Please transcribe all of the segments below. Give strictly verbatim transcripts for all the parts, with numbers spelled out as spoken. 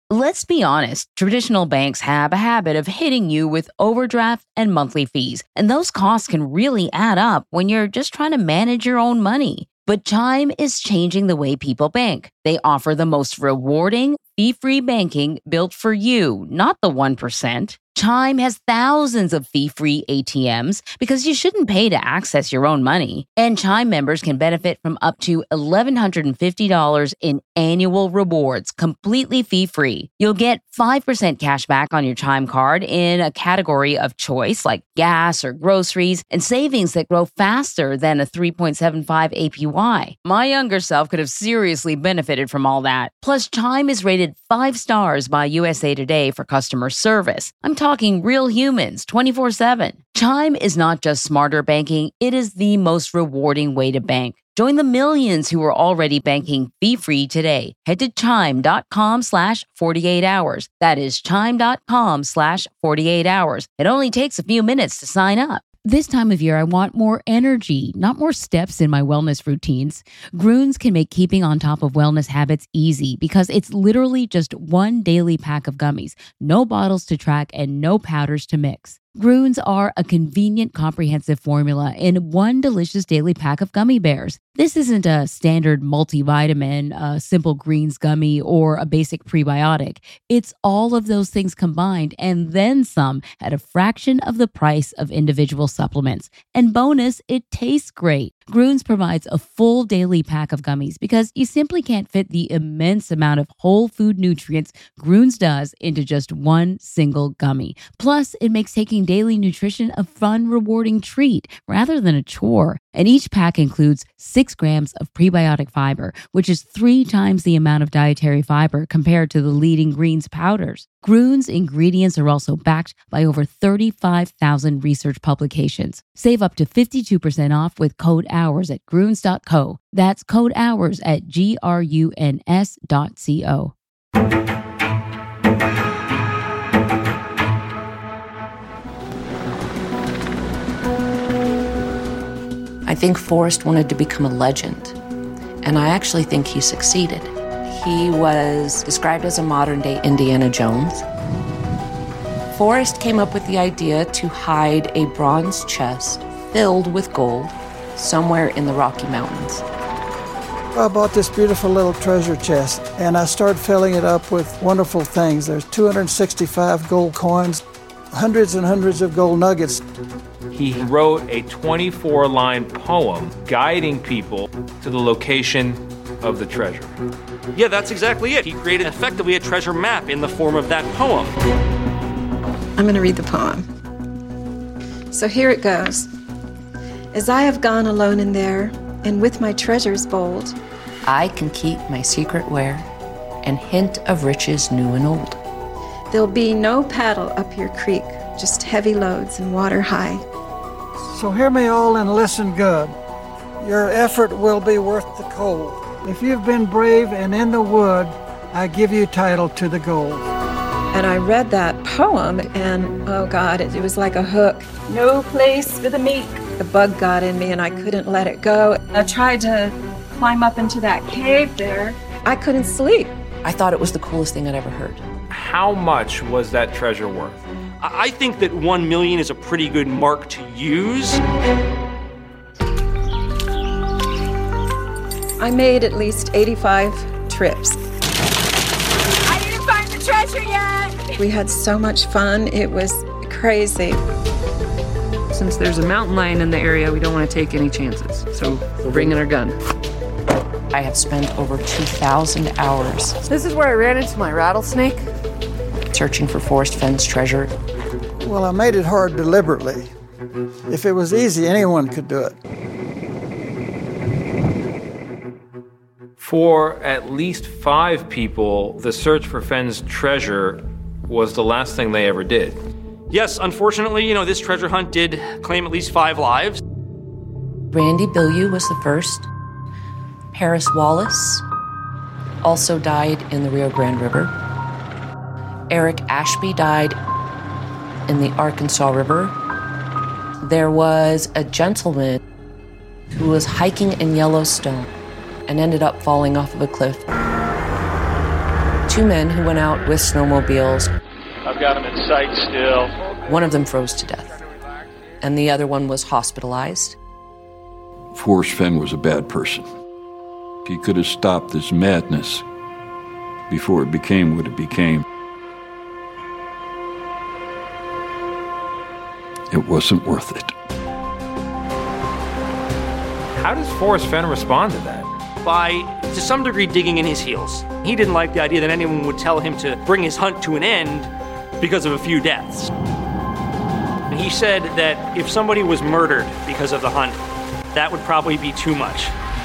Let's be honest, traditional banks have a habit of hitting you with overdraft and monthly fees, and those costs can really add up when you're just trying to manage your own money. But Chime is changing the way people bank. They offer the most rewarding, fee-free banking built for you, not the one percent. Chime has thousands of fee-free A T Ms because you shouldn't pay to access your own money. And Chime members can benefit from up to one thousand one hundred fifty dollars in annual rewards, completely fee-free. You'll get five percent cash back on your Chime card in a category of choice like gas or groceries, and savings that grow faster than a three point seven five A P Y. My younger self could have seriously benefited from all that. Plus, Chime is rated five stars by U S A Today for customer service. I'm talking real humans, twenty-four seven. Chime is not just smarter banking, it is the most rewarding way to bank. Join the millions who are already banking fee-free today. Head to chime.com slash 48 hours. That is chime.com slash 48 hours. It only takes a few minutes to sign up. This time of year, I want more energy, not more steps in my wellness routines. Grüns can make keeping on top of wellness habits easy because it's literally just one daily pack of gummies, no bottles to track, and no powders to mix. Grüns are a convenient, comprehensive formula in one delicious daily pack of gummy bears. This isn't a standard multivitamin, a simple greens gummy, or a basic prebiotic. It's all of those things combined and then some at a fraction of the price of individual supplements. And bonus, it tastes great. Grüns provides a full daily pack of gummies because you simply can't fit the immense amount of whole food nutrients Grüns does into just one single gummy. Plus, it makes taking daily nutrition a fun, rewarding treat rather than a chore. And each pack includes six grams of prebiotic fiber, which is three times the amount of dietary fiber compared to the leading greens powders. Grüns ingredients are also backed by over thirty-five thousand research publications. Save up to fifty-two percent off with code HOURS at grüns dot co. That's code HOURS at G R U N S dot C O. I think Forrest wanted to become a legend, and I actually think he succeeded. He was described as a modern-day Indiana Jones. Forrest came up with the idea to hide a bronze chest filled with gold somewhere in the Rocky Mountains. I bought this beautiful little treasure chest, and I started filling it up with wonderful things. There's two hundred sixty-five gold coins, hundreds and hundreds of gold nuggets. He wrote a twenty-four line poem guiding people to the location of the treasure. Yeah, that's exactly it. He created effectively a treasure map in the form of that poem. I'm going to read the poem. So here it goes. As I have gone alone in there, and with my treasures bold, I can keep my secret where, and hint of riches new and old. There'll be no paddle up your creek, just heavy loads and water high. So hear me all and listen good. Your effort will be worth the cold. If you've been brave and in the wood, I give you title to the gold. And I read that poem, and oh God, it, it was like a hook. No place for the meek. The bug got in me, and I couldn't let it go. I tried to climb up into that cave there. I couldn't sleep. I thought it was the coolest thing I'd ever heard. How much was that treasure worth? I think that one million is a pretty good mark to use. I made at least eighty-five trips. I didn't find the treasure yet! We had so much fun, it was crazy. Since there's a mountain lion in the area, we don't want to take any chances, so we're bringing our gun. I have spent over two thousand hours. This is where I ran into my rattlesnake. Searching for Forrest Fenn's treasure. Well, I made it hard deliberately. If it was easy, anyone could do it. For at least five people, the search for Fenn's treasure was the last thing they ever did. Yes, unfortunately, you know, this treasure hunt did claim at least five lives. Randy Bilyeu was the first. Paris Wallace also died in the Rio Grande River. Eric Ashby died in the Arkansas River. There was a gentleman who was hiking in Yellowstone and ended up falling off of a cliff. Two men who went out with snowmobiles. I've got them in sight still. One of them froze to death, and the other one was hospitalized. Forrest Fenn was a bad person. He could have stopped this madness before it became what it became. It wasn't worth it. How does Forrest Fenn respond to that? By, to some degree, digging in his heels. He didn't like the idea that anyone would tell him to bring his hunt to an end because of a few deaths. And he said that if somebody was murdered because of the hunt, that would probably be too much.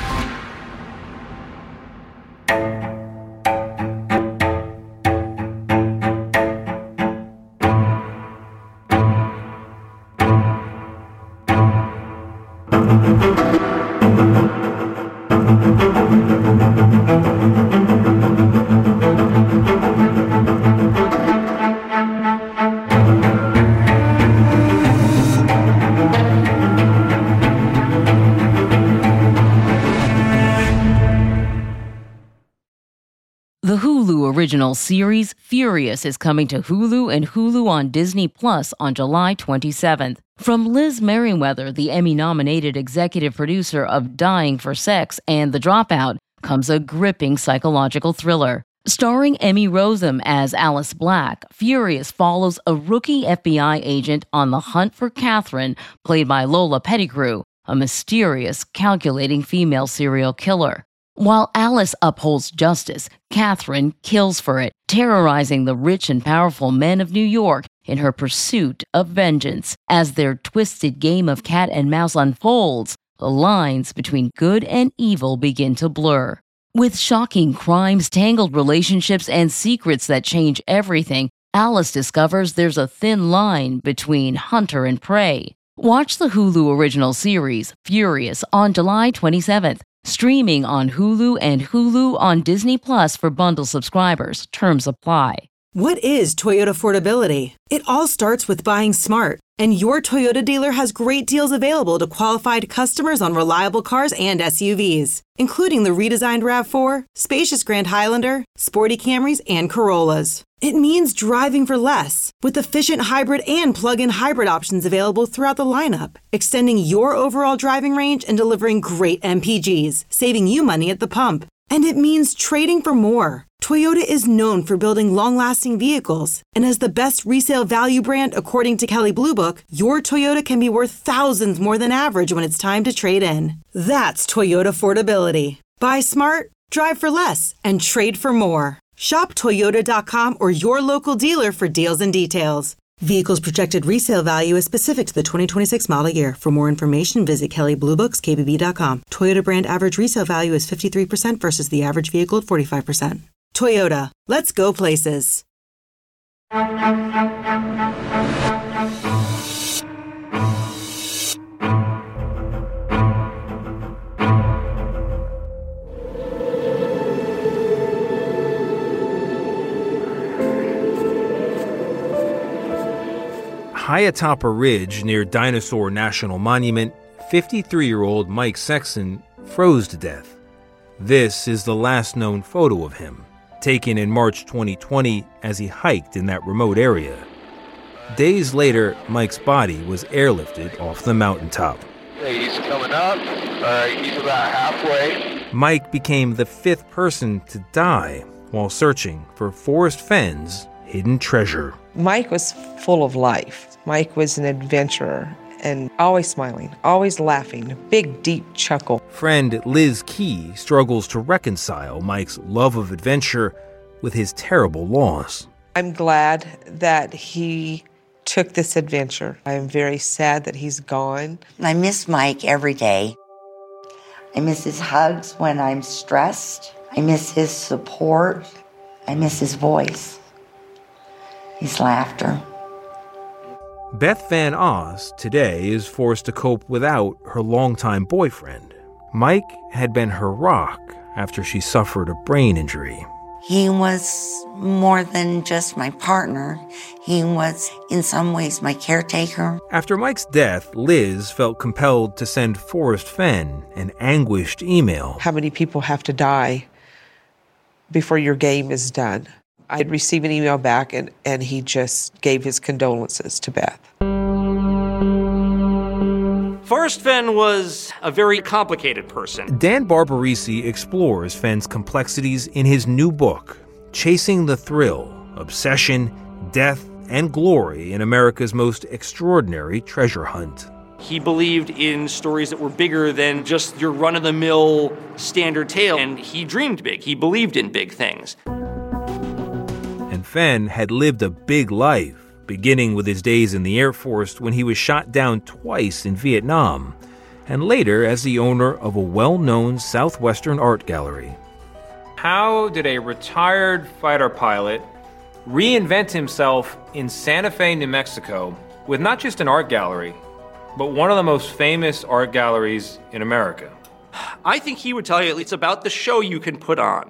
The Hulu original series Furious is coming to Hulu and Hulu on Disney Plus on July twenty-seventh. From Liz Merriweather, the Emmy-nominated executive producer of Dying for Sex and The Dropout, comes a gripping psychological thriller. Starring Emmy Rossum as Alice Black, Furious follows a rookie F B I agent on the hunt for Catherine, played by Lola Pettigrew, a mysterious, calculating female serial killer. While Alice upholds justice, Catherine kills for it, terrorizing the rich and powerful men of New York in her pursuit of vengeance. As their twisted game of cat and mouse unfolds, the lines between good and evil begin to blur. With shocking crimes, tangled relationships, and secrets that change everything, Alice discovers there's a thin line between hunter and prey. Watch the Hulu original series, Furious, on July twenty-seventh. Streaming on Hulu and Hulu on Disney Plus for bundle subscribers. Terms apply. What is Toyota affordability? It all starts with buying smart. And your Toyota dealer has great deals available to qualified customers on reliable cars and S U Vs, including the redesigned RAV four, spacious Grand Highlander, sporty Camrys, and Corollas. It means driving for less, with efficient hybrid and plug-in hybrid options available throughout the lineup, extending your overall driving range and delivering great M P Gs, saving you money at the pump. And it means trading for more. Toyota is known for building long-lasting vehicles, and as the best resale value brand according to Kelley Blue Book, your Toyota can be worth thousands more than average when it's time to trade in. That's Toyota affordability. Buy smart, drive for less, and trade for more. Shop Toyota dot com or your local dealer for deals and details. Vehicle's projected resale value is specific to the twenty twenty-six model year. For more information, visit Kelley Blue Books K B B dot com. Toyota brand average resale value is fifty-three percent versus the average vehicle at forty-five percent. Toyota, let's go places. High atop a ridge near Dinosaur National Monument, fifty-three-year-old Mike Sexton froze to death. This is the last known photo of him, taken in March twenty twenty as he hiked in that remote area. Days later, Mike's body was airlifted off the mountaintop. Hey, he's coming up. All right, he's about halfway. Mike became the fifth person to die while searching for Forrest Fenn's hidden treasure. Mike was full of life. Mike was an adventurer and always smiling, always laughing, a big, deep chuckle. Friend Liz Key struggles to reconcile Mike's love of adventure with his terrible loss. I'm glad that he took this adventure. I am very sad that he's gone. I miss Mike every day. I miss his hugs when I'm stressed. I miss his support. I miss his voice, his laughter. Beth Van Oss today is forced to cope without her longtime boyfriend. Mike had been her rock after she suffered a brain injury. He was more than just my partner. He was, in some ways, my caretaker. After Mike's death, Liz felt compelled to send Forrest Fenn an anguished email. How many people have to die before your game is done. I'd receive an email back, and, and he just gave his condolences to Beth. Forrest Fenn was a very complicated person. Dan Barbarisi explores Fenn's complexities in his new book, Chasing the Thrill, Obsession, Death, and Glory in America's Most Extraordinary Treasure Hunt. He believed in stories that were bigger than just your run-of-the-mill standard tale, and he dreamed big. He believed in big things. And Fenn had lived a big life, beginning with his days in the Air Force when he was shot down twice in Vietnam, and later as the owner of a well-known Southwestern art gallery. How did a retired fighter pilot reinvent himself in Santa Fe, New Mexico, with not just an art gallery, but one of the most famous art galleries in America? I think he would tell you it's about the show you can put on.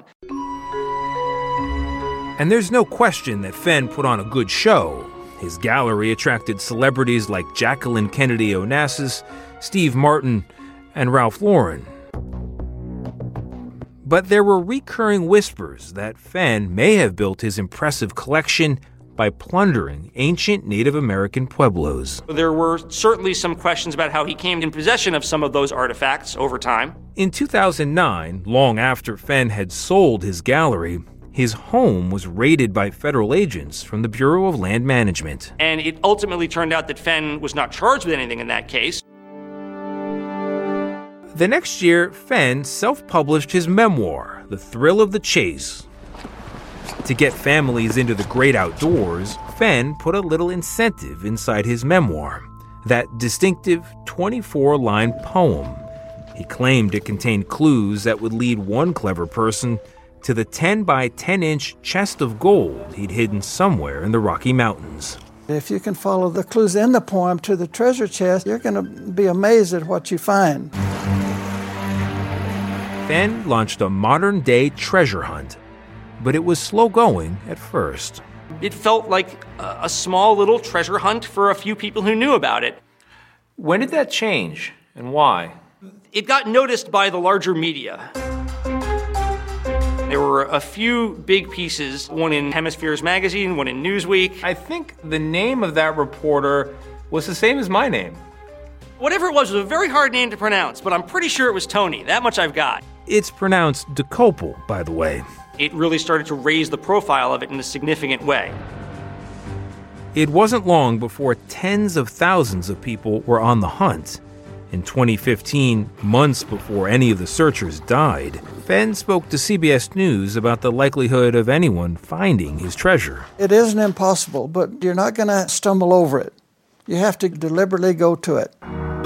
And there's no question that Fenn put on a good show. His gallery attracted celebrities like Jacqueline Kennedy Onassis, Steve Martin, and Ralph Lauren. But there were recurring whispers that Fenn may have built his impressive collection by plundering ancient Native American pueblos. There were certainly some questions about how he came in possession of some of those artifacts over time. In two thousand nine, long after Fenn had sold his gallery, his home was raided by federal agents from the Bureau of Land Management. And it ultimately turned out that Fenn was not charged with anything in that case. The next year, Fenn self-published his memoir, The Thrill of the Chase. To get families into the great outdoors, Fenn put a little incentive inside his memoir, that distinctive twenty-four line poem. He claimed it contained clues that would lead one clever person to the ten by ten inch chest of gold he'd hidden somewhere in the Rocky Mountains. If you can follow the clues in the poem to the treasure chest, you're going to be amazed at what you find. Fenn launched a modern-day treasure hunt, but it was slow going at first. It felt like a, a small little treasure hunt for a few people who knew about it. When did that change, and why? It got noticed by the larger media. There were a few big pieces, one in Hemispheres Magazine, one in Newsweek. I think the name of that reporter was the same as my name. Whatever it was, it was a very hard name to pronounce, but I'm pretty sure it was Tony. That much I've got. It's pronounced Decopal, by the way. It really started to raise the profile of it in a significant way. It wasn't long before tens of thousands of people were on the hunt. In twenty fifteen, months before any of the searchers died, Fenn spoke to C B S News about the likelihood of anyone finding his treasure. It isn't impossible, but you're not going to stumble over it. You have to deliberately go to it.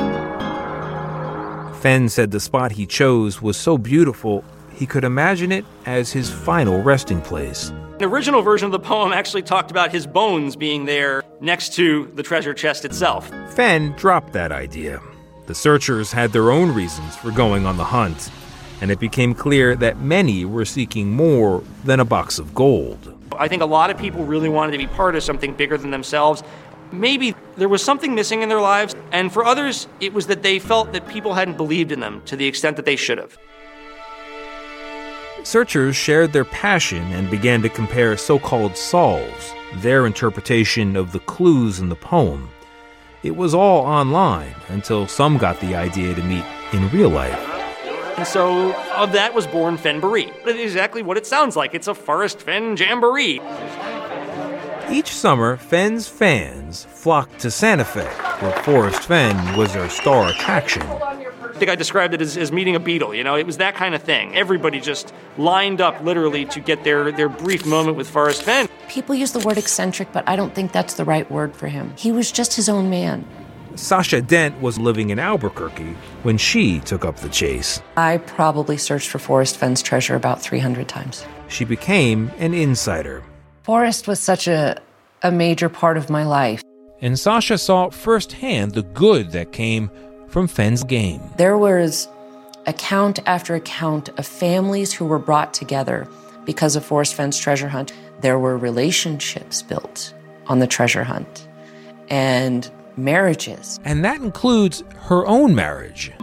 Fenn said the spot he chose was so beautiful, he could imagine it as his final resting place. The original version of the poem actually talked about his bones being there next to the treasure chest itself. Fenn dropped that idea. The searchers had their own reasons for going on the hunt, and it became clear that many were seeking more than a box of gold. I think a lot of people really wanted to be part of something bigger than themselves. Maybe there was something missing in their lives, and for others, it was that they felt that people hadn't believed in them to the extent that they should have. Searchers shared their passion and began to compare so-called solves, their interpretation of the clues in the poem. It was all online until some got the idea to meet in real life. And so of that was born Fennbaree. It's exactly what it sounds like. It's a Forrest Fenn jamboree. Each summer, Fenn's fans flocked to Santa Fe, where Forrest Fenn was their star attraction. I think I described it as, as meeting a Beatle, you know? It was that kind of thing. Everybody just lined up literally to get their, their brief moment with Forrest Fenn. People use the word eccentric, but I don't think that's the right word for him. He was just his own man. Sasha Dent was living in Albuquerque when she took up the chase. I probably searched for Forrest Fenn's treasure about three hundred times. She became an insider. Forrest was such a, a major part of my life. And Sasha saw firsthand the good that came from Fenn's game. There was account after account of families who were brought together because of Forrest Fenn's treasure hunt. There were relationships built on the treasure hunt and marriages. And that includes her own marriage. You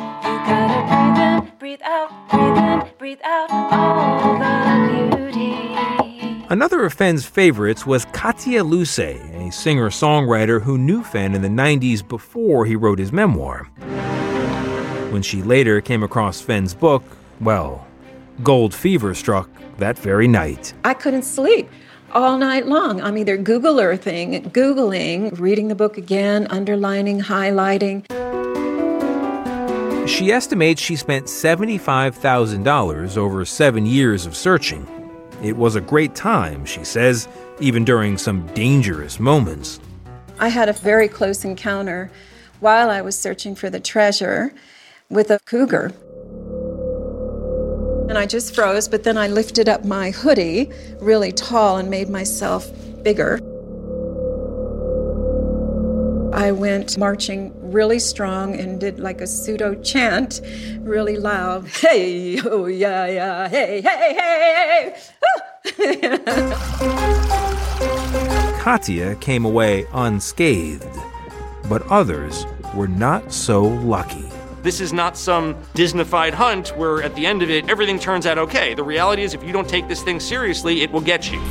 Gotta breathe in, breathe out, breathe in, breathe out all the beauty. Another of Fenn's favorites was Katia Luce, a singer-songwriter who knew Fenn in the nineties before he wrote his memoir. When she later came across Fenn's book, well, gold fever struck that very night. I couldn't sleep all night long. I'm either Google Earthing, Googling, reading the book again, underlining, highlighting. She estimates she spent seventy-five thousand dollars over seven years of searching. It was a great time, she says, even during some dangerous moments. I had a very close encounter while I was searching for the treasure with a cougar. And I just froze, but then I lifted up my hoodie really tall and made myself bigger. I went marching really strong and did like a pseudo chant really loud. Hey, oh yeah, yeah, hey, hey, hey, hey. Katia came away unscathed, but others were not so lucky. This is not some Disneyfied hunt where at the end of it, everything turns out okay. The reality is if you don't take this thing seriously, it will get you.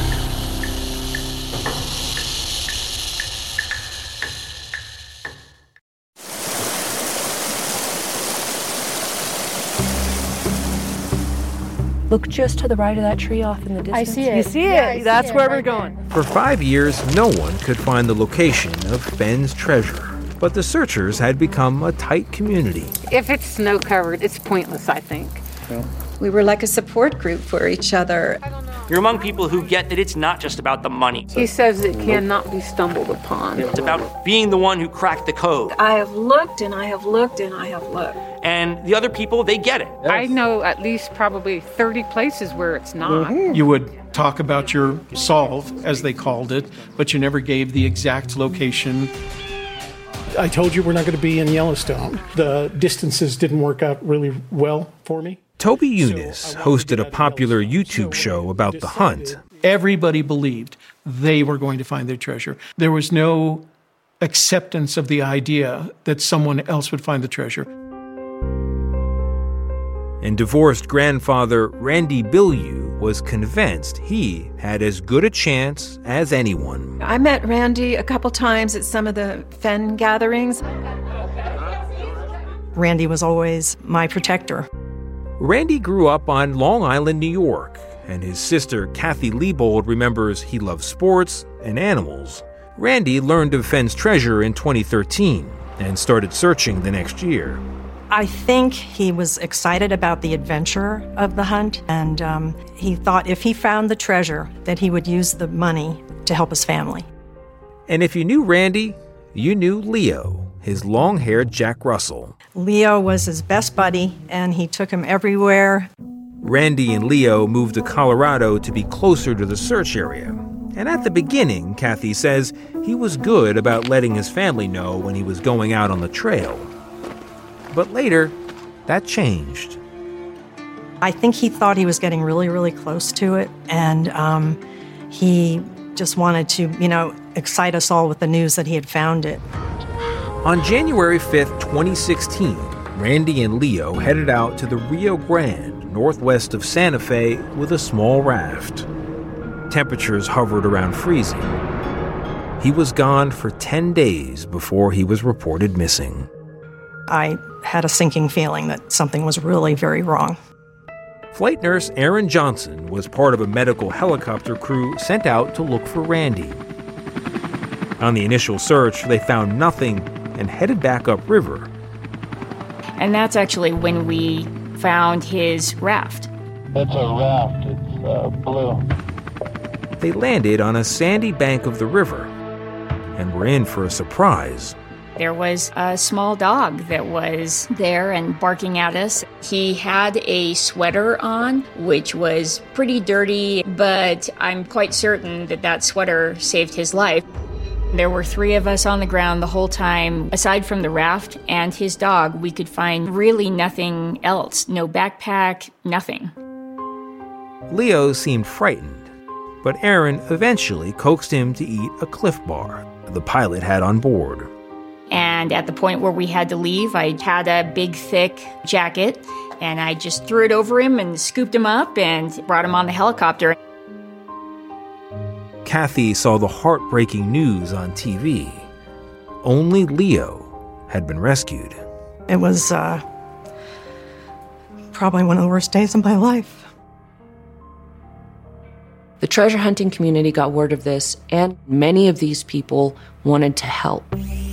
Look just to the right of that tree off in the distance. I see it. You see it? Yeah, I see That's it where right we're going. For five years, no one could find the location of Fenn's treasure. But the searchers had become a tight community. If it's snow-covered, it's pointless, I think. We were like a support group for each other. You're among people who get that it's not just about the money. He says it cannot be stumbled upon. It's about being the one who cracked the code. I have looked and I have looked and I have looked. And the other people, they get it. I know at least probably thirty places where it's not. Mm-hmm. You would talk about your solve, as they called it, but you never gave the exact location. I told you we're not going to be in Yellowstone. The distances didn't work out really well for me. Toby Younis hosted a popular YouTube show about the hunt. Everybody believed they were going to find their treasure. There was no acceptance of the idea that someone else would find the treasure. And divorced grandfather Randy Bilyeu was convinced he had as good a chance as anyone. I met Randy a couple times at some of the Fenn gatherings. Randy was always my protector. Randy grew up on Long Island, New York, and his sister Kathy Liebold remembers he loved sports and animals. Randy learned of Fenn's treasure in twenty thirteen and started searching the next year. I think he was excited about the adventure of the hunt, and um, he thought if he found the treasure, that he would use the money to help his family. And if you knew Randy, you knew Leo, his long-haired Jack Russell. Leo was his best buddy, and he took him everywhere. Randy and Leo moved to Colorado to be closer to the search area. And at the beginning, Kathy says, he was good about letting his family know when he was going out on the trail. But later, that changed. I think he thought he was getting really, really close to it, and um, he just wanted to, you know, excite us all with the news that he had found it. On January fifth, twenty sixteen, Randy and Leo headed out to the Rio Grande, northwest of Santa Fe, with a small raft. Temperatures hovered around freezing. He was gone for ten days before he was reported missing. I had a sinking feeling that something was really very wrong. Flight nurse Erin Johnson was part of a medical helicopter crew sent out to look for Randy. On the initial search, they found nothing and headed back upriver. And that's actually when we found his raft. It's a raft. It's uh, blue. They landed on a sandy bank of the river and were in for a surprise. There was a small dog that was there and barking at us. He had a sweater on, which was pretty dirty, but I'm quite certain that that sweater saved his life. There were three of us on the ground the whole time. Aside from the raft and his dog, we could find really nothing else. No backpack, nothing. Leo seemed frightened, but Erin eventually coaxed him to eat a Cliff Bar the pilot had on board. And at the point where we had to leave, I had a big, thick jacket, and I just threw it over him and scooped him up and brought him on the helicopter. Kathy saw the heartbreaking news on T V. Only Leo had been rescued. It was uh, probably one of the worst days of my life. The treasure hunting community got word of this, and many of these people wanted to help.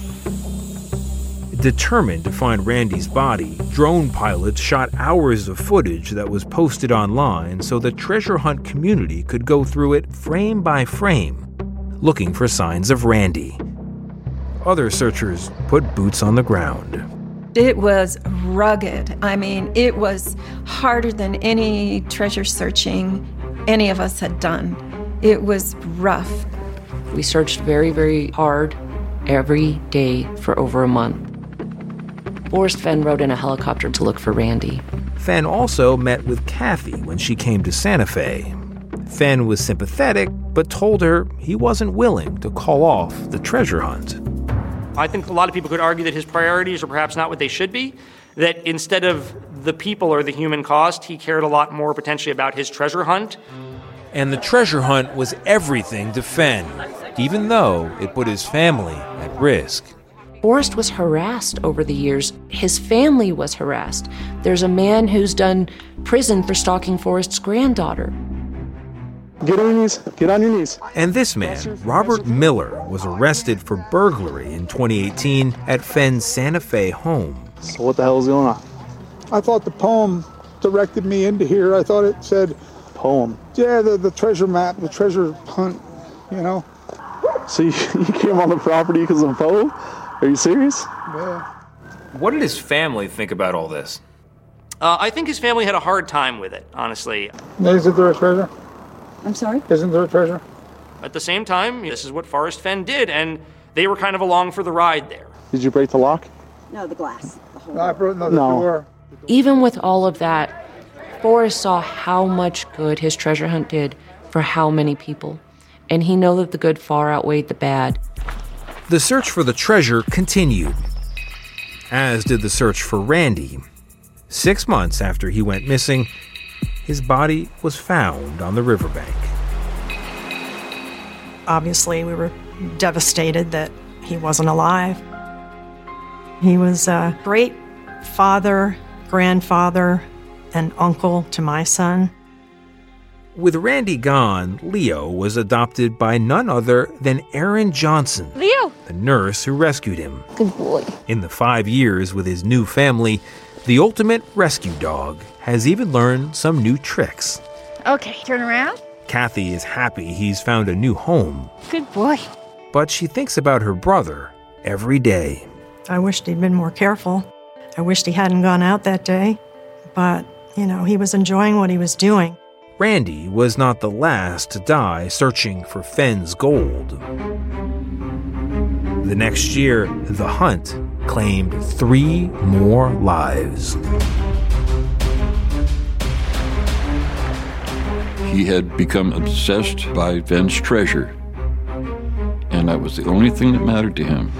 Determined to find Randy's body, drone pilots shot hours of footage that was posted online so the treasure hunt community could go through it frame by frame, looking for signs of Randy. Other searchers put boots on the ground. It was rugged. I mean, it was harder than any treasure searching any of us had done. It was rough. We searched very, very hard every day for over a month. Forrest Fenn rode in a helicopter to look for Randy. Fenn also met with Kathy when she came to Santa Fe. Fenn was sympathetic, but told her he wasn't willing to call off the treasure hunt. I think a lot of people could argue that his priorities are perhaps not what they should be, that instead of the people or the human cost, he cared a lot more potentially about his treasure hunt. And the treasure hunt was everything to Fenn, even though it put his family at risk. Forrest was harassed over the years. His family was harassed. There's a man who's done prison for stalking Forrest's granddaughter. Get on your knees. Get on your knees. And this man, Robert Miller, was arrested for burglary in twenty eighteen at Fenn's Santa Fe home. So what the hell is going on? I thought the poem directed me into here. I thought it said... Poem? Yeah, the, the treasure map, the treasure hunt, you know. So you, you came on the property because of a poem? Are you serious? Yeah. What did his family think about all this? Uh, I think his family had a hard time with it, honestly. Isn't there a treasure? I'm sorry? Isn't there a treasure? At the same time, this is what Forrest Fenn did, and they were kind of along for the ride there. Did you break the lock? No, the glass. The whole No, I broke no, the No. door. Even with all of that, Forrest saw how much good his treasure hunt did for how many people. And he knew that the good far outweighed the bad. The search for the treasure continued, as did the search for Randy. Six months after he went missing, his body was found on the riverbank. Obviously, we were devastated that he wasn't alive. He was a great father, grandfather, and uncle to my son. With Randy gone, Leo was adopted by none other than Aaron Johnson, Leo! the nurse who rescued him. Good boy. In the five years with his new family, the ultimate rescue dog has even learned some new tricks. Okay, turn around. Kathy is happy he's found a new home, Good boy. but she thinks about her brother every day. I wished he'd been more careful. I wished he hadn't gone out that day. But, you know, he was enjoying what he was doing. Randy was not the last to die searching for Fenn's gold. The next year, the hunt claimed three more lives. He had become obsessed by Fenn's treasure, and that was the only thing that mattered to him.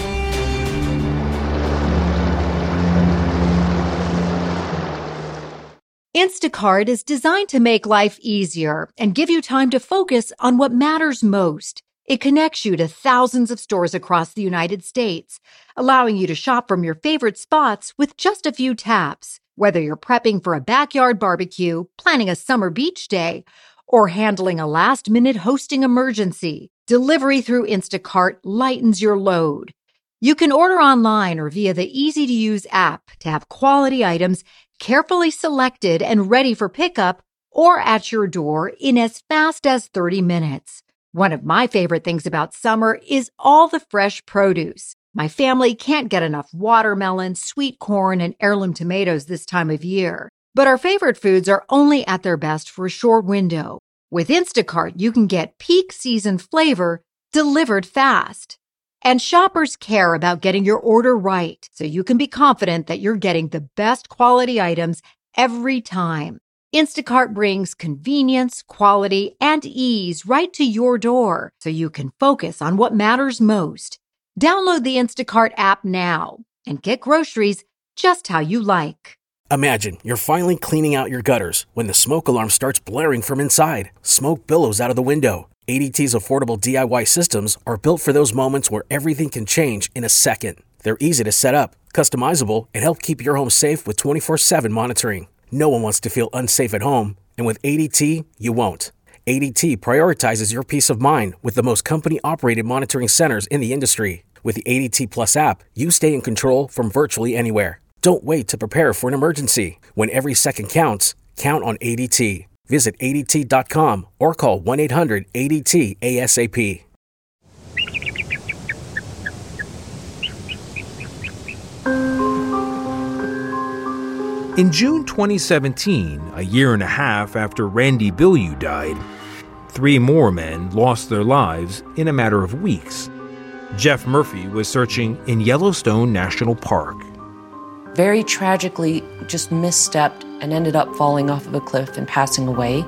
Instacart is designed to make life easier and give you time to focus on what matters most. It connects you to thousands of stores across the United States, allowing you to shop from your favorite spots with just a few taps. Whether you're prepping for a backyard barbecue, planning a summer beach day, or handling a last-minute hosting emergency, delivery through Instacart lightens your load. You can order online or via the easy-to-use app to have quality items carefully selected and ready for pickup or at your door in as fast as thirty minutes. One of my favorite things about summer is all the fresh produce. My family can't get enough watermelon, sweet corn, and heirloom tomatoes this time of year. But our favorite foods are only at their best for a short window. With Instacart, you can get peak season flavor delivered fast. And shoppers care about getting your order right, so you can be confident that you're getting the best quality items every time. Instacart brings convenience, quality, and ease right to your door, so you can focus on what matters most. Download the Instacart app now and get groceries just how you like. Imagine you're finally cleaning out your gutters when the smoke alarm starts blaring from inside. Smoke billows out of the window. A D T's affordable D I Y systems are built for those moments where everything can change in a second. They're easy to set up, customizable, and help keep your home safe with twenty-four seven monitoring. No one wants to feel unsafe at home, and with A D T, you won't. A D T prioritizes your peace of mind with the most company-operated monitoring centers in the industry. With the A D T Plus app, you stay in control from virtually anywhere. Don't wait to prepare for an emergency. When every second counts, count on A D T. Visit A D T dot com or call one eight hundred A D T A S A P. In June twenty seventeen, a year and a half after Randy Bilyeu died, three more men lost their lives in a matter of weeks. Jeff Murphy was searching in Yellowstone National Park. Very tragically, just misstepped and ended up falling off of a cliff and passing away.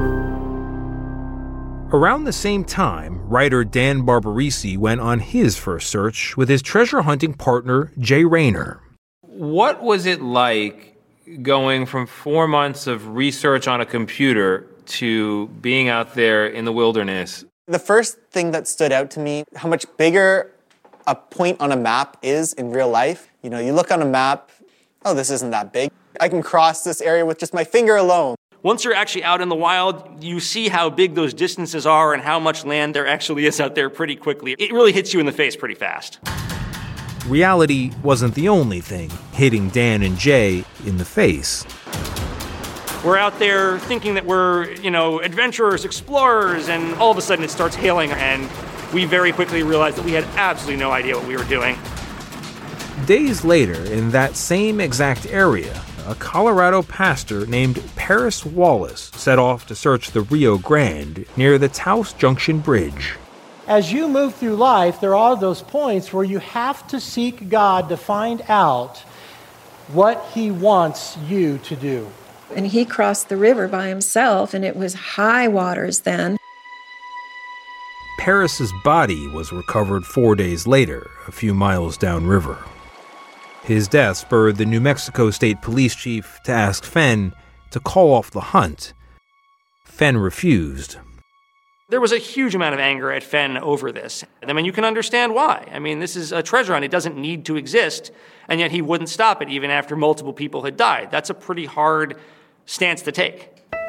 Around the same time, writer Dan Barbarisi went on his first search with his treasure hunting partner, Jay Rayner. What was it like going from four months of research on a computer to being out there in the wilderness? The first thing that stood out to me, how much bigger a point on a map is in real life. You know, you look on a map, oh, this isn't that big. I can cross this area with just my finger alone. Once you're actually out in the wild, you see how big those distances are and how much land there actually is out there pretty quickly. It really hits you in the face pretty fast. Reality wasn't the only thing hitting Dan and Jay in the face. We're out there thinking that we're, you know, adventurers, explorers, and all of a sudden it starts hailing, and we very quickly realized that we had absolutely no idea what we were doing. Days later, in that same exact area, a Colorado pastor named Paris Wallace set off to search the Rio Grande near the Taos Junction Bridge. As you move through life, there are those points where you have to seek God to find out what He wants you to do. And he crossed the river by himself, and it was high waters then. Paris's body was recovered four days later, a few miles downriver. His death spurred the New Mexico State Police Chief to ask Fenn to call off the hunt. Fenn refused. There was a huge amount of anger at Fenn over this. I mean, you can understand why. I mean, this is a treasure hunt. It doesn't need to exist, and yet he wouldn't stop it even after multiple people had died. That's a pretty hard stance to take.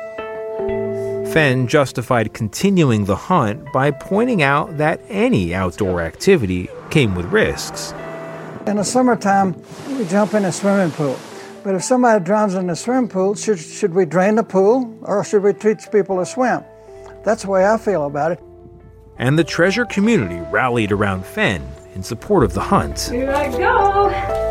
Fenn justified continuing the hunt by pointing out that any outdoor activity came with risks. In the summertime, we jump in a swimming pool. But if somebody drowns in the swimming pool, should, should we drain the pool or should we teach people to swim? That's the way I feel about it. And the treasure community rallied around Fenn in support of the hunt. Here I go!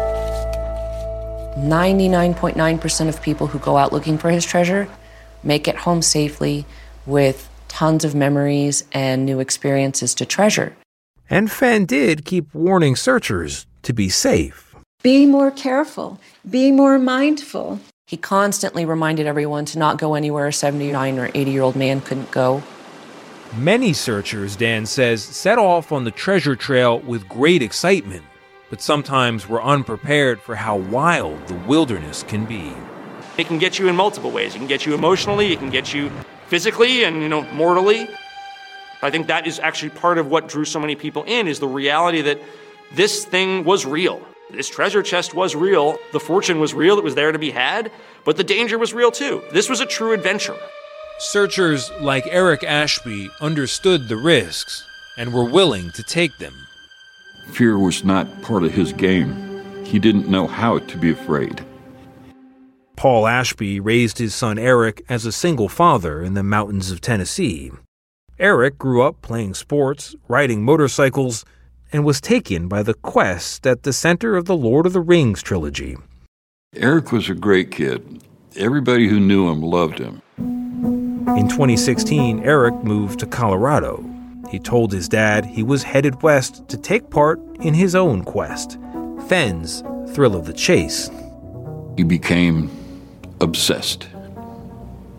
ninety-nine point nine percent of people who go out looking for his treasure make it home safely with tons of memories and new experiences to treasure. And Fenn did keep warning searchers to be safe. Be more careful. Be more mindful. He constantly reminded everyone to not go anywhere a seventy-nine or eighty-year-old man couldn't go. Many searchers, Dan says, set off on the treasure trail with great excitement, but sometimes were unprepared for how wild the wilderness can be. It can get you in multiple ways. It can get you emotionally, it can get you physically and, you know, mortally. I think that is actually part of what drew so many people in, is the reality that this thing was real. This treasure chest was real, the fortune was real, it was there to be had, but the danger was real too. This was a true adventure. Searchers like Eric Ashby understood the risks and were willing to take them. Fear was not part of his game. He didn't know how to be afraid. Paul Ashby raised his son Eric as a single father in the mountains of Tennessee. Eric grew up playing sports, riding motorcycles, and was taken by the quest at the center of the Lord of the Rings trilogy. Eric was a great kid. Everybody who knew him loved him. In twenty sixteen, Eric moved to Colorado. He told his dad he was headed west to take part in his own quest, Fenn's Thrill of the Chase. He became obsessed.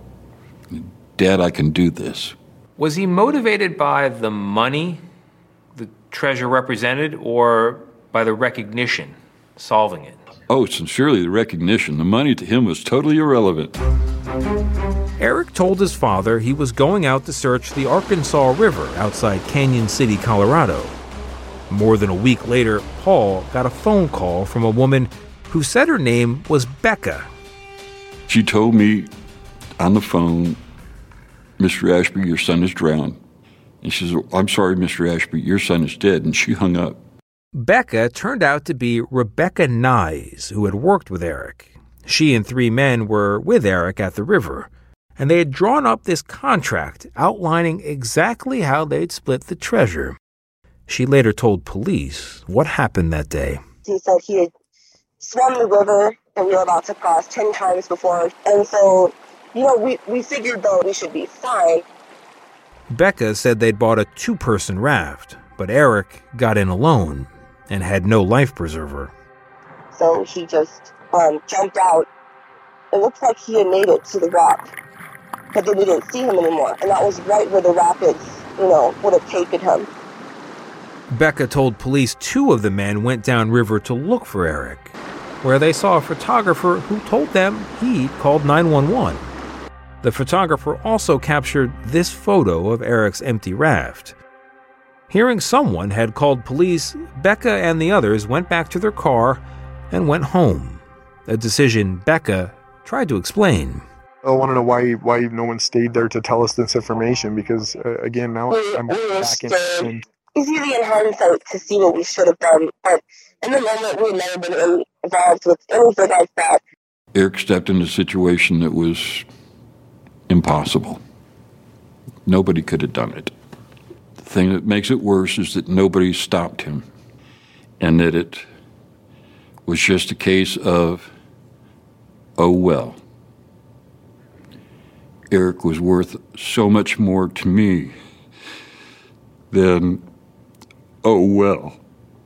Dad, I can do this. Was he motivated by the money the treasure represented or by the recognition solving it? Oh, sincerely, the recognition. The money to him was totally irrelevant. Eric told his father he was going out to search the Arkansas River outside Canyon City, Colorado. More than a week later, Paul got a phone call from a woman who said her name was Becca. She told me on the phone, Mister Ashby, your son is drowned. And she says, I'm sorry, Mister Ashby, your son is dead. And she hung up. Becca turned out to be Rebecca Nyes, who had worked with Eric. She and three men were with Eric at the river, and they had drawn up this contract outlining exactly how they'd split the treasure. She later told police what happened that day. He said he had swum the river that we were about to cross ten times before, and so, you know, we, we figured, though, we should be fine. Becca said they'd bought a two-person raft, but Eric got in alone and had no life preserver. So he just um, jumped out. It looked like he had made it to the rock, but then we didn't see him anymore, and that was right where the rapids, you know, would have taken him. Becca told police two of the men went downriver to look for Eric, where they saw a photographer who told them he'd called nine one one. The photographer also captured this photo of Eric's empty raft. Hearing someone had called police, Becca and the others went back to their car and went home, a decision Becca tried to explain. I want to know why why no one stayed there to tell us this information, because, uh, again, now we, I'm we back in, in... It's easy in hindsight to see what we should have done, but in the moment we had never been involved with anything like that. Eric stepped into a situation that was impossible. Nobody could have done it. The thing that makes it worse is that nobody stopped him, and that it was just a case of, oh well. Eric was worth so much more to me than, oh well.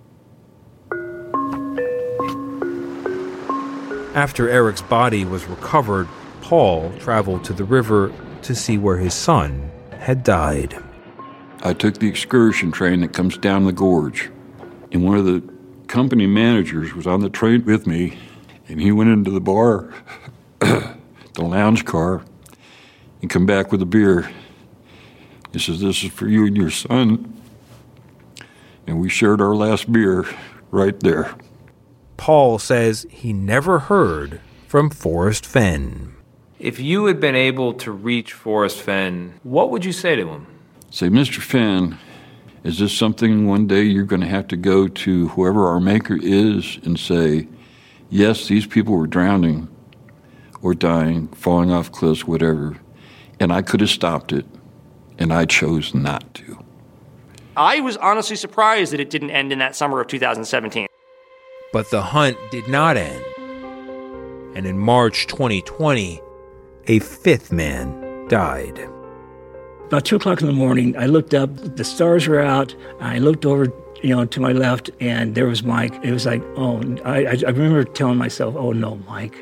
After Eric's body was recovered, Paul traveled to the river to see where his son had died. I took the excursion train that comes down the gorge, and one of the company managers was on the train with me, and he went into the bar, the lounge car, and come back with a beer. He says, this is for you and your son. And we shared our last beer right there. Paul says he never heard from Forrest Fenn. If you had been able to reach Forrest Fenn, what would you say to him? Say, Mister Fenn, is this something one day you're going to have to go to whoever our maker is and say, yes, these people were drowning or dying, falling off cliffs, whatever, and I could have stopped it, and I chose not to. I was honestly surprised that it didn't end in that summer of two thousand seventeen. But the hunt did not end. And in March twenty twenty, a fifth man died. About two o'clock in the morning, I looked up, the stars were out, I looked over, you know, to my left, and there was Mike. It was like, oh, I, I remember telling myself, oh no, Mike.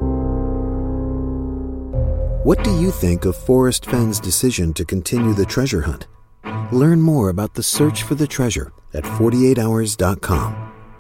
What do you think of Forrest Fenn's decision to continue the treasure hunt? Learn more about the search for the treasure at forty-eight hours dot com.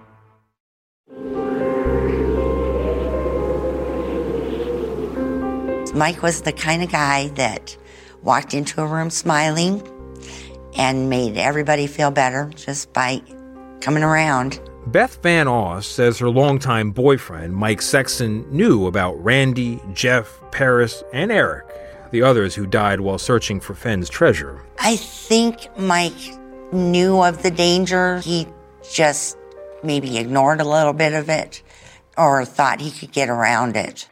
Mike was the kind of guy that walked into a room smiling and made everybody feel better just by coming around. Beth Van Oss says her longtime boyfriend, Mike Sexton, knew about Randy, Jeff, Paris, and Eric, the others who died while searching for Fenn's treasure. I think Mike knew of the danger. He just maybe ignored a little bit of it or thought he could get around it.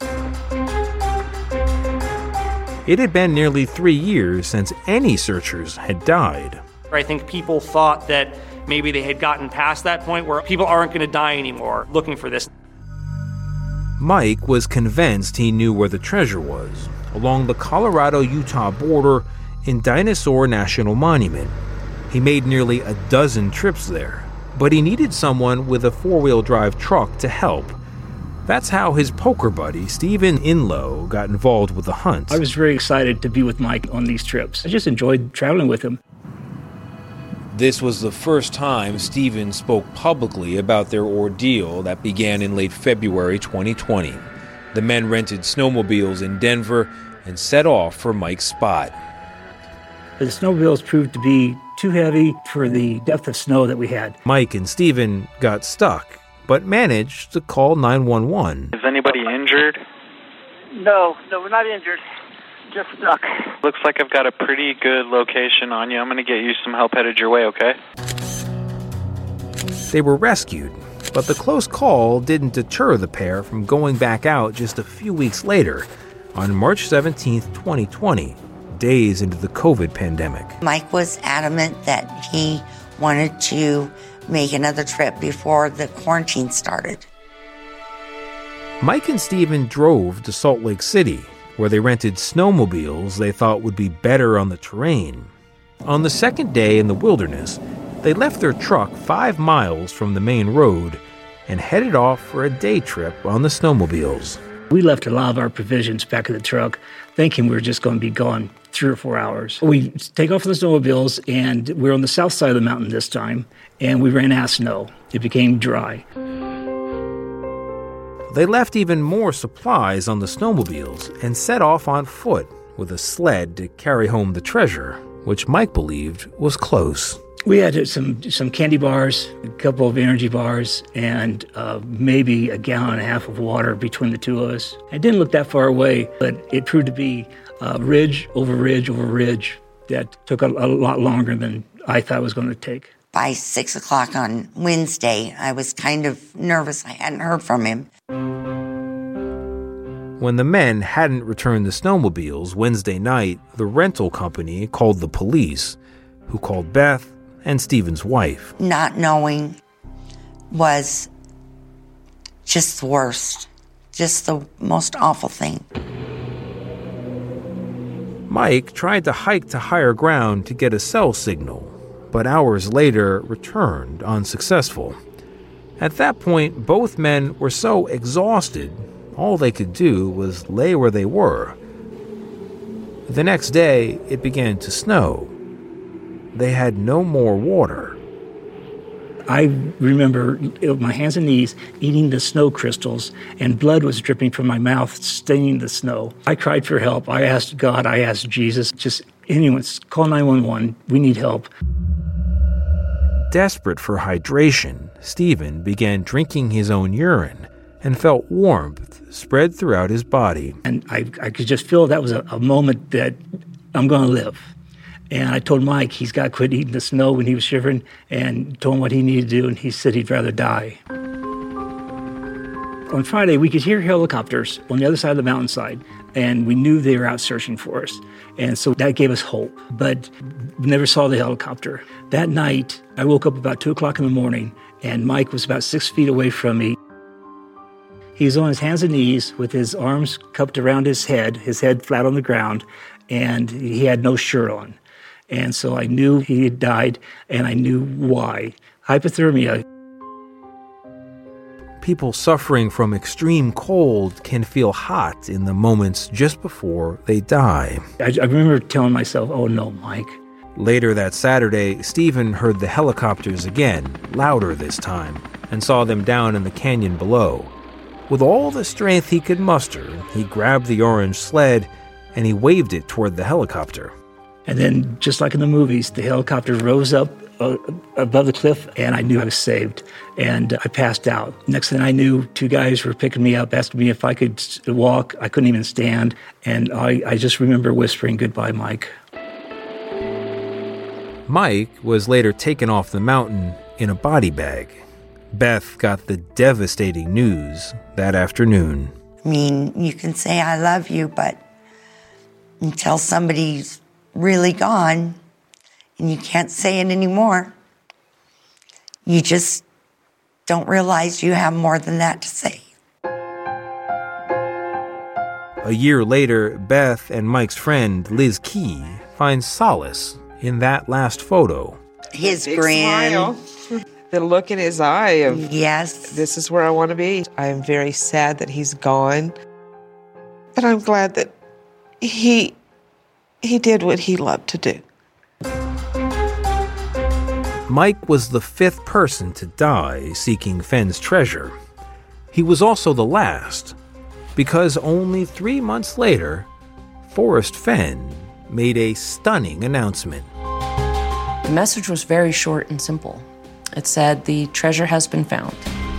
It had been nearly three years since any searchers had died. I think people thought that maybe they had gotten past that point where people aren't going to die anymore looking for this. Mike was convinced he knew where the treasure was, along the Colorado-Utah border in Dinosaur National Monument. He made nearly a dozen trips there, but he needed someone with a four-wheel drive truck to help. That's how his poker buddy, Stephen Inlow, got involved with the hunt. I was very excited to be with Mike on these trips. I just enjoyed traveling with him. This was the first time Stephen spoke publicly about their ordeal that began in late February twenty twenty. The men rented snowmobiles in Denver and set off for Mike's spot. The snowmobiles proved to be too heavy for the depth of snow that we had. Mike and Stephen got stuck, but managed to call nine one one. Is anybody injured? No, no, we're not injured. Just stuck. Looks like I've got a pretty good location on you. I'm going to get you some help headed your way, okay? They were rescued, but the close call didn't deter the pair from going back out just a few weeks later, on March seventeenth, twenty twenty, days into the COVID pandemic. Mike was adamant that he wanted to make another trip before the quarantine started. Mike and Stephen drove to Salt Lake City, where they rented snowmobiles they thought would be better on the terrain. On the second day in the wilderness, they left their truck five miles from the main road and headed off for a day trip on the snowmobiles. We left a lot of our provisions back in the truck, thinking we were just going to be gone three or four hours. We take off the snowmobiles, and we were on the south side of the mountain this time, and we ran out of snow. It became dry. They left even more supplies on the snowmobiles and set off on foot with a sled to carry home the treasure, which Mike believed was close. We had some some candy bars, a couple of energy bars, and uh, maybe a gallon and a half of water between the two of us. It didn't look that far away, but it proved to be uh, ridge over ridge over ridge that took a, a lot longer than I thought it was going to take. By six o'clock on Wednesday, I was kind of nervous. I hadn't heard from him. When the men hadn't returned the snowmobiles Wednesday night, the rental company called the police, who called Beth and Stephen's wife. Not knowing was just the worst, just the most awful thing. Mike tried to hike to higher ground to get a cell signal, but hours later returned unsuccessful. At that point, both men were so exhausted, all they could do was lay where they were. The next day, it began to snow. They had no more water. I remember my hands and knees eating the snow crystals, and blood was dripping from my mouth, staining the snow. I cried for help. I asked God, I asked Jesus, just anyone, call nine one one. We need help. Desperate for hydration, Stephen began drinking his own urine and felt warmth spread throughout his body. And I, I could just feel that was a, a moment that I'm going to live. And I told Mike he's got to quit eating the snow when he was shivering, and told him what he needed to do, and he said he'd rather die. On Friday, we could hear helicopters on the other side of the mountainside, and we knew they were out searching for us. And so that gave us hope, but we never saw the helicopter. That night, I woke up about two o'clock in the morning, and Mike was about six feet away from me. He was on his hands and knees with his arms cupped around his head, his head flat on the ground, and he had no shirt on. And so I knew he had died, and I knew why. Hypothermia. People suffering from extreme cold can feel hot in the moments just before they die. I, I remember telling myself, oh no, Mike. Later that Saturday, Stephen heard the helicopters again, louder this time, and saw them down in the canyon below. With all the strength he could muster, he grabbed the orange sled and he waved it toward the helicopter. And then, just like in the movies, the helicopter rose up uh, above the cliff, and I knew I was saved. And uh, I passed out. Next thing I knew, two guys were picking me up, asking me if I could walk. I couldn't even stand. And I, I just remember whispering, "Goodbye, Mike." Mike was later taken off the mountain in a body bag. Beth got the devastating news that afternoon. I mean, you can say I love you, but until somebody's really gone and you can't say it anymore, you just don't realize you have more than that to say. A year later, Beth and Mike's friend Liz Key find solace in that last photo. His Big grin. Smile. The look in his eye of, yes, this is where I want to be. I am very sad that he's gone, but I'm glad that he he did what he loved to do. Mike was the fifth person to die seeking Fenn's treasure. He was also the last, because only three months later, Forrest Fenn made a stunning announcement. The message was very short and simple. It said, "The treasure has been found."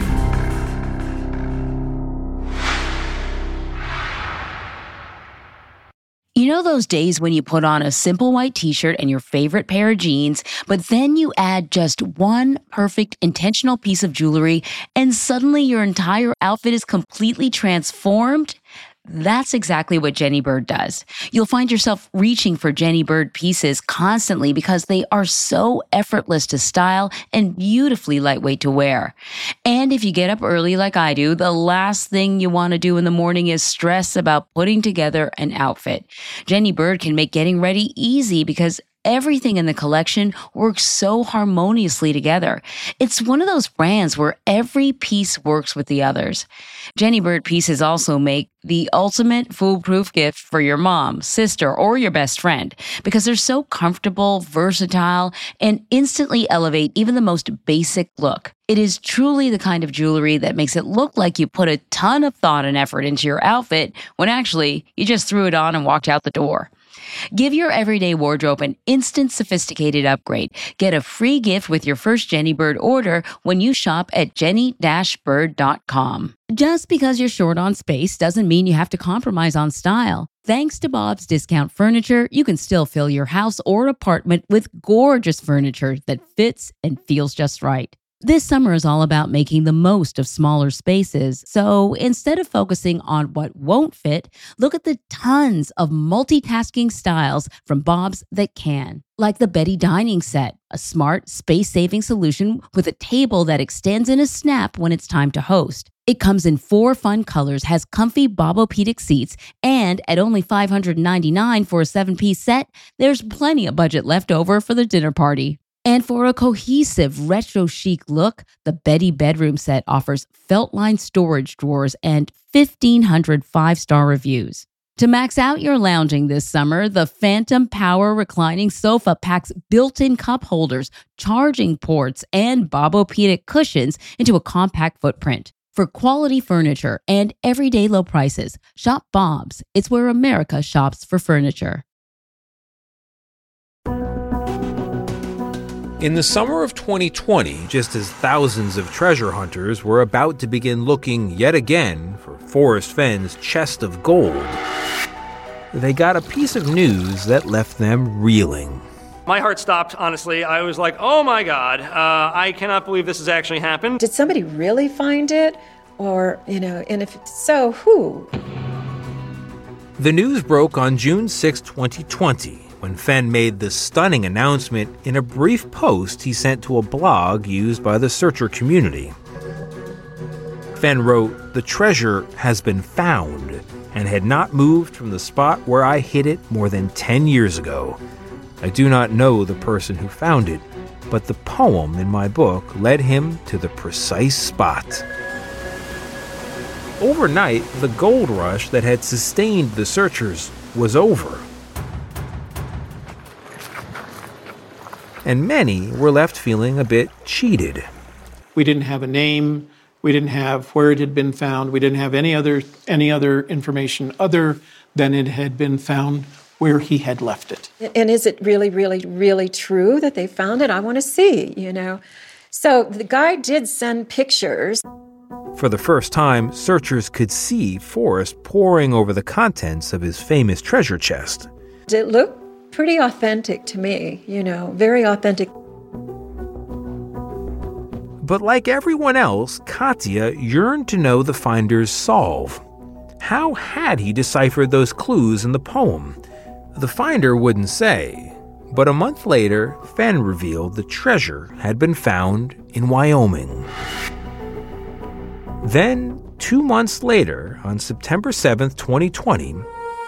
You know those days when you put on a simple white t-shirt and your favorite pair of jeans, but then you add just one perfect intentional piece of jewelry and suddenly your entire outfit is completely transformed? That's exactly what Jenny Bird does. You'll find yourself reaching for Jenny Bird pieces constantly because they are so effortless to style and beautifully lightweight to wear. And if you get up early like I do, the last thing you want to do in the morning is stress about putting together an outfit. Jenny Bird can make getting ready easy because everything in the collection works so harmoniously together. It's one of those brands where every piece works with the others. Jenny Bird pieces also make the ultimate foolproof gift for your mom, sister, or your best friend because they're so comfortable, versatile, and instantly elevate even the most basic look. It is truly the kind of jewelry that makes it look like you put a ton of thought and effort into your outfit when actually you just threw it on and walked out the door. Give your everyday wardrobe an instant sophisticated upgrade. Get a free gift with your first Jenny Bird order when you shop at jenny dash bird dot com. Just because you're short on space doesn't mean you have to compromise on style. Thanks to Bob's Discount Furniture, you can still fill your house or apartment with gorgeous furniture that fits and feels just right. This summer is all about making the most of smaller spaces. So instead of focusing on what won't fit, look at the tons of multitasking styles from Bob's that can. Like the Betty Dining Set, a smart, space-saving solution with a table that extends in a snap when it's time to host. It comes in four fun colors, has comfy Bobopedic seats, and at only five hundred ninety-nine dollars for a seven-piece set, there's plenty of budget left over for the dinner party. And for a cohesive retro chic look, the Betty Bedroom Set offers felt-lined storage drawers and fifteen hundred five-star reviews. To max out your lounging this summer, the Phantom Power reclining sofa packs built-in cup holders, charging ports, and Bobopedic cushions into a compact footprint. For quality furniture and everyday low prices, shop Bob's. It's where America shops for furniture. In the summer of twenty twenty, just as thousands of treasure hunters were about to begin looking yet again for Forrest Fenn's chest of gold, they got a piece of news that left them reeling. My heart stopped, honestly. I was like, oh my God, uh, I cannot believe this has actually happened. Did somebody really find it? Or, you know, and if so, who? The news broke on June sixth, twenty twenty. When Fenn made the stunning announcement in a brief post he sent to a blog used by the searcher community. Fenn wrote, "The treasure has been found and had not moved from the spot where I hid it more than ten years ago. I do not know the person who found it, but the poem in my book led him to the precise spot." Overnight, the gold rush that had sustained the searchers was over. And many were left feeling a bit cheated. We didn't have a name. We didn't have where it had been found. We didn't have any other any other information other than it had been found where he had left it. And is it really, really, really true that they found it? I want to see, you know. So the guy did send pictures. For the first time, searchers could see Forrest poring over the contents of his famous treasure chest. It looked pretty authentic to me, you know, very authentic. But like everyone else, Katya yearned to know the finder's solve. How had he deciphered those clues in the poem? The finder wouldn't say, but a month later, Fenn revealed the treasure had been found in Wyoming. Then, two months later, on September seventh, twenty twenty,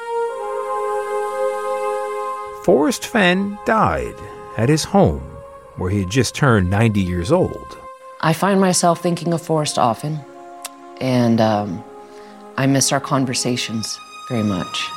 Forrest Fenn died at his home, where he had just turned ninety years old. I find myself thinking of Forrest often, and um, I miss our conversations very much.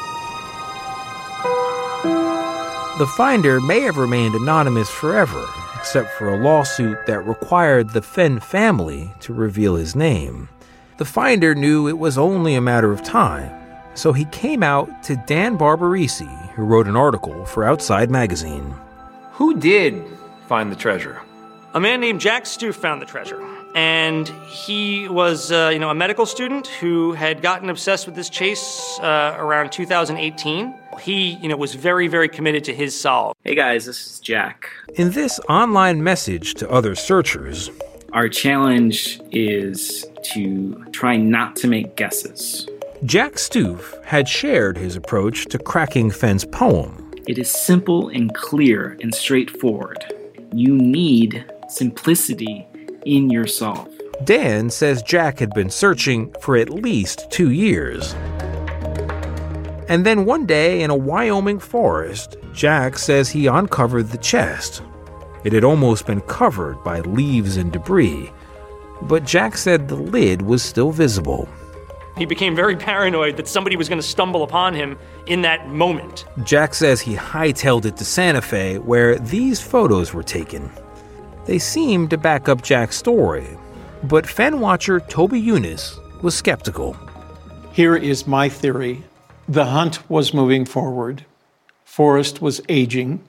The finder may have remained anonymous forever, except for a lawsuit that required the Fenn family to reveal his name. The finder knew it was only a matter of time, so he came out to Dan Barbarisi, who wrote an article for Outside Magazine. Who did find the treasure? A man named Jack Stoof found the treasure. And he was, uh, you know, a medical student who had gotten obsessed with this chase uh, around two thousand eighteen. He, you know, was very, very committed to his solve. Hey guys, this is Jack. In this online message to other searchers, our challenge is to try not to make guesses. Jack Stoof had shared his approach to cracking Fenn's poem. It is simple and clear and straightforward. You need simplicity in your solve. Dan says Jack had been searching for at least two years. And then one day in a Wyoming forest, Jack says he uncovered the chest. It had almost been covered by leaves and debris, but Jack said the lid was still visible. He became very paranoid that somebody was going to stumble upon him in that moment. Jack says he hightailed it to Santa Fe, where these photos were taken. They seemed to back up Jack's story, but Fenn watcher Toby Younis was skeptical. Here is my theory. The hunt was moving forward. Forrest was aging.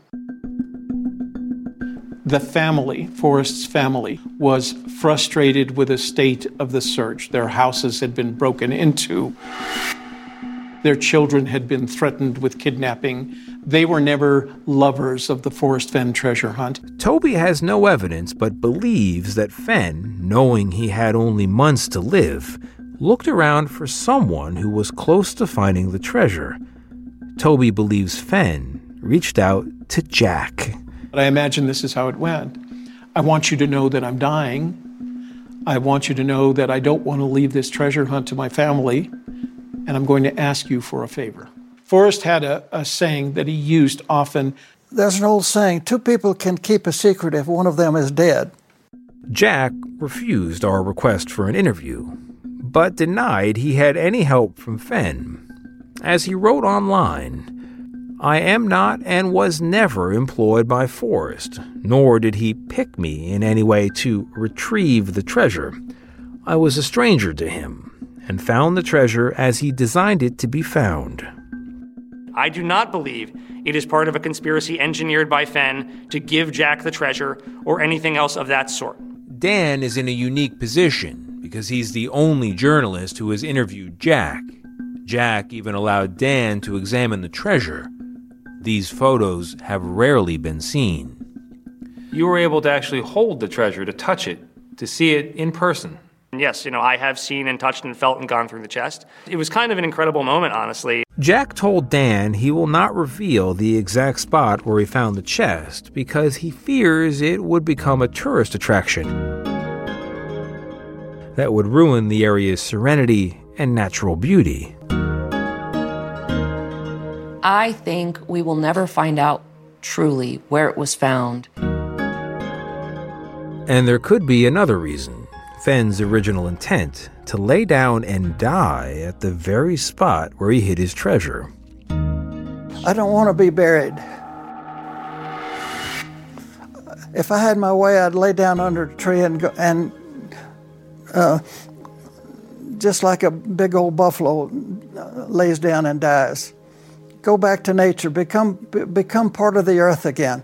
The family, Forrest's family, was frustrated with the state of the search. Their houses had been broken into. Their children had been threatened with kidnapping. They were never lovers of the Forrest Fenn treasure hunt. Toby has no evidence but believes that Fenn, knowing he had only months to live, looked around for someone who was close to finding the treasure. Toby believes Fenn reached out to Jack. But I imagine this is how it went. I want you to know that I'm dying. I want you to know that I don't want to leave this treasure hunt to my family, and I'm going to ask you for a favor. Forrest had a, a saying that he used often. There's an old saying, two people can keep a secret if one of them is dead. Jack refused our request for an interview, but denied he had any help from Fenn. As he wrote online, I am not and was never employed by Forrest, nor did he pick me in any way to retrieve the treasure. I was a stranger to him and found the treasure as he designed it to be found. I do not believe it is part of a conspiracy engineered by Fenn to give Jack the treasure or anything else of that sort. Dan is in a unique position because he's the only journalist who has interviewed Jack. Jack even allowed Dan to examine the treasure. These photos have rarely been seen. You were able to actually hold the treasure, to touch it, to see it in person. Yes, you know, I have seen and touched and felt and gone through the chest. It was kind of an incredible moment, honestly. Jack told Dan he will not reveal the exact spot where he found the chest because he fears it would become a tourist attraction that would ruin the area's serenity and natural beauty. I think we will never find out truly where it was found. And there could be another reason. Fenn's original intent to lay down and die at the very spot where he hid his treasure. I don't want to be buried. If I had my way, I'd lay down under a tree and go, and uh, just like a big old buffalo lays down and dies. Go back to nature, become become part of the earth again.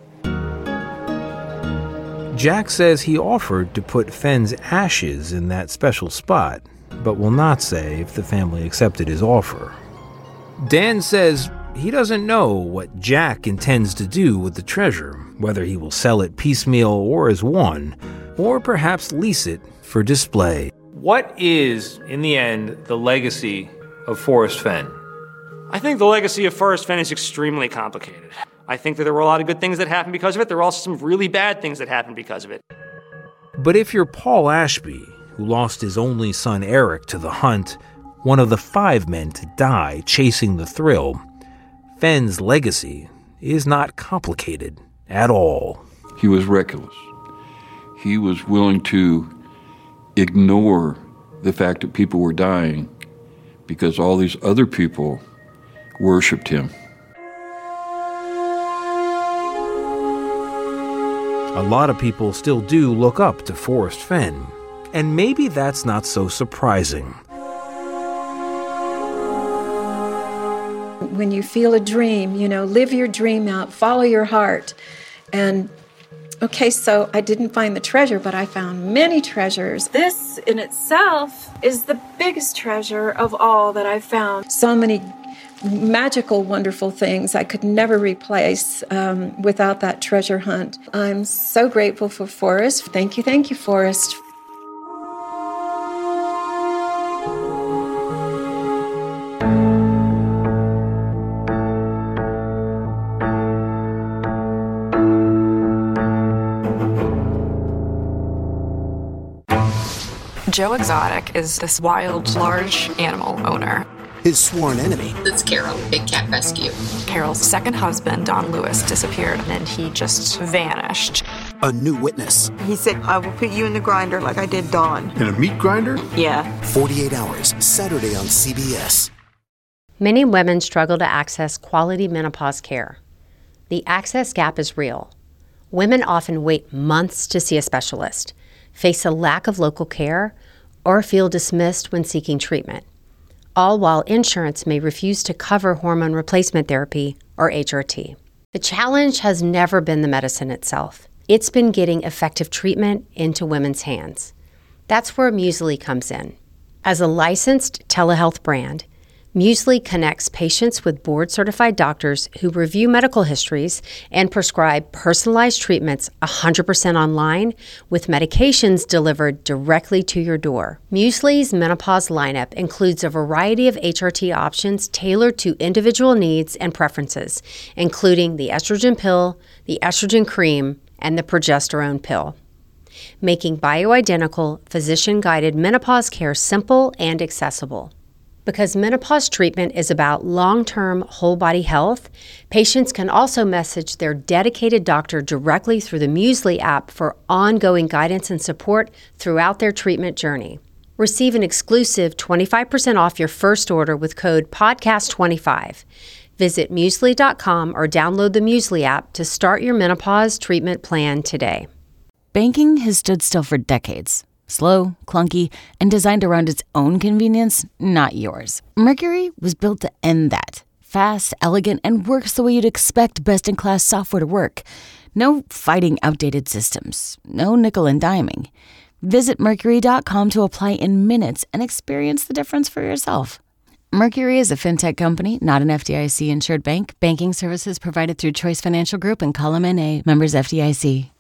Jack says he offered to put Fenn's ashes in that special spot, but will not say if the family accepted his offer. Dan says he doesn't know what Jack intends to do with the treasure, whether he will sell it piecemeal or as one, or perhaps lease it for display. What is, in the end, the legacy of Forrest Fenn? I think the legacy of Forrest Fenn is extremely complicated. I think that there were a lot of good things that happened because of it. There were also some really bad things that happened because of it. But if you're Paul Ashby, who lost his only son Eric to the hunt, one of the five men to die chasing the thrill, Fenn's legacy is not complicated at all. He was reckless. He was willing to ignore the fact that people were dying because all these other people worshipped him. A lot of people still do look up to Forrest Fenn, and maybe that's not so surprising. When you feel a dream, you know, live your dream out, follow your heart. And okay, so I didn't find the treasure, but I found many treasures. This in itself is the biggest treasure of all that I've found. So many magical, wonderful things I could never replace um, without that treasure hunt. I'm so grateful for Forrest. Thank you, thank you, Forrest. Joe Exotic is this wild, large animal owner. His sworn enemy. That's Carol, Big Cat Rescue. Carol's second husband, Don Lewis, disappeared, and he just vanished. A new witness. He said, I will put you in the grinder like I did Don. In a meat grinder? Yeah. forty-eight hours, Saturday on C B S. Many women struggle to access quality menopause care. The access gap is real. Women often wait months to see a specialist, face a lack of local care, or feel dismissed when seeking treatment, all while insurance may refuse to cover hormone replacement therapy, or H R T. The challenge has never been the medicine itself. It's been getting effective treatment into women's hands. That's where Musely comes in. As a licensed telehealth brand, Musely connects patients with board-certified doctors who review medical histories and prescribe personalized treatments one hundred percent online with medications delivered directly to your door. Musely's menopause lineup includes a variety of H R T options tailored to individual needs and preferences, including the estrogen pill, the estrogen cream, and the progesterone pill, making bioidentical, physician-guided menopause care simple and accessible. Because menopause treatment is about long-term whole-body health, patients can also message their dedicated doctor directly through the Musely app for ongoing guidance and support throughout their treatment journey. Receive an exclusive twenty-five percent off your first order with code podcast twenty-five. Visit musely dot com or download the Musely app to start your menopause treatment plan today. Banking has stood still for decades. Slow, clunky, and designed around its own convenience, not yours. Mercury was built to end that. Fast, elegant, and works the way you'd expect best-in-class software to work. No fighting outdated systems. No nickel and diming. Visit mercury dot com to apply in minutes and experience the difference for yourself. Mercury is a fintech company, not an F D I C-insured bank. Banking services provided through Choice Financial Group and Column N A, members F D I C.